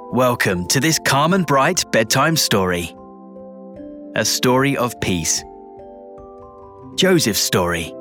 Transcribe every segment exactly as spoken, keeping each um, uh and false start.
Welcome to this calm and bright bedtime story. A story of peace. Joseph's story.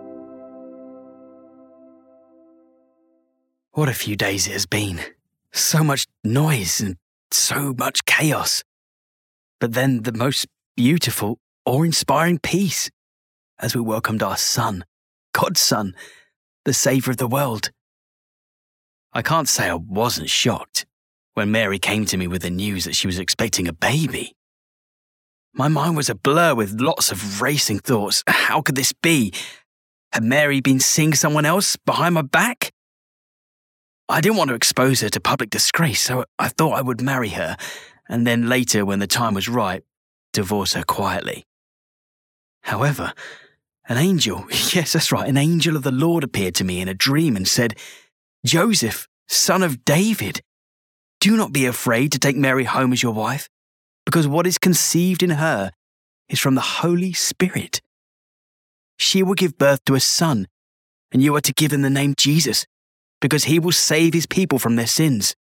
What a few days it has been. So much noise and so much chaos. But then the most beautiful, awe-inspiring peace as we welcomed our son, God's son, the Saviour of the world. I can't say I wasn't shocked when Mary came to me with the news that she was expecting a baby. My mind was a blur with lots of racing thoughts. How could this be? Had Mary been seeing someone else behind my back? I didn't want to expose her to public disgrace, so I thought I would marry her, and then later, when the time was right, divorce her quietly. However, an angel, yes, that's right, an angel of the Lord appeared to me in a dream and said, "Joseph, son of David, do not be afraid to take Mary home as your wife, because what is conceived in her is from the Holy Spirit. She will give birth to a son, and you are to give him the name Jesus, because he will save his people from their sins."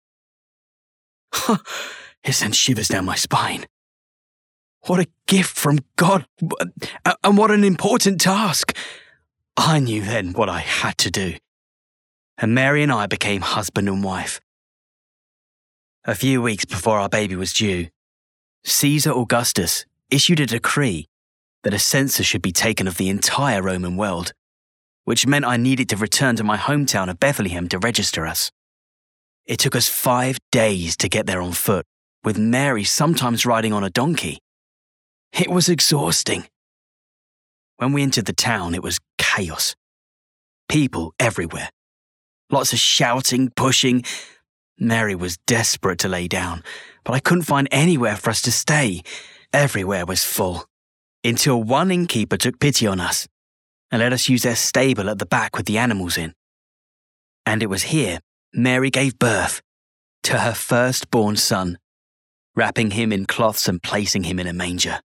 It sent shivers down my spine. What a gift from God, and what an important task. I knew then what I had to do, and Mary and I became husband and wife. A few weeks before our baby was due, Caesar Augustus issued a decree that a census should be taken of the entire Roman world, which meant I needed to return to my hometown of Bethlehem to register us. It took us five days to get there on foot, with Mary sometimes riding on a donkey. It was exhausting. When we entered the town, it was chaos. People everywhere. Lots of shouting, pushing. Mary was desperate to lay down, but I couldn't find anywhere for us to stay. Everywhere was full. Until one innkeeper took pity on us and let us use their stable at the back with the animals in. And it was here Mary gave birth to her firstborn son, wrapping him in cloths and placing him in a manger.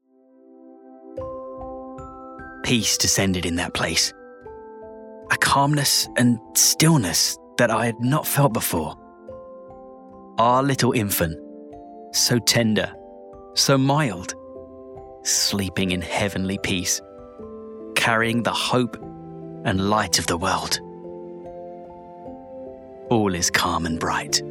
Peace descended in that place. A calmness and stillness that I had not felt before. Our little infant, so tender, so mild, sleeping in heavenly peace, carrying the hope and light of the world. All is calm and bright.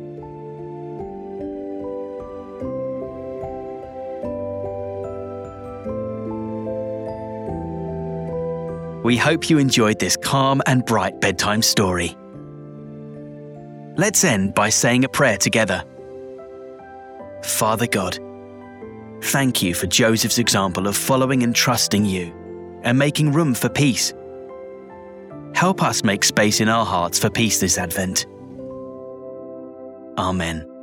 We hope you enjoyed this calm and bright bedtime story. Let's end by saying a prayer together. Father God, thank you for Joseph's example of following and trusting you and making room for peace. Help us make space in our hearts for peace this Advent. Amen.